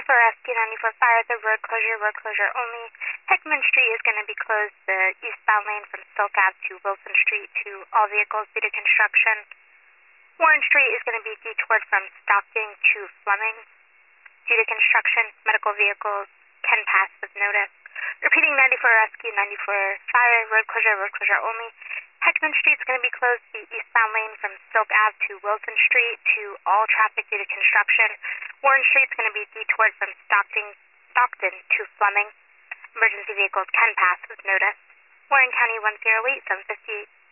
94 Rescue, 94 Fire, the road closure only. Heckman Street is going to be closed, the eastbound lane from Silk Ave to Wilson Street to all vehicles due to construction. Warren Street is going to be detoured from Stockton to Fleming due to construction. Medical vehicles can pass with notice. Repeating, 94 Rescue, 94 Fire, road closure only. Heckman Street is going to be closed, the eastbound lane from Silk Ave to Wilson Street to all traffic due to construction. Warren Street is going to be detoured from Stockton to Fleming. Emergency vehicles can pass with notice. Warren County 108, 758.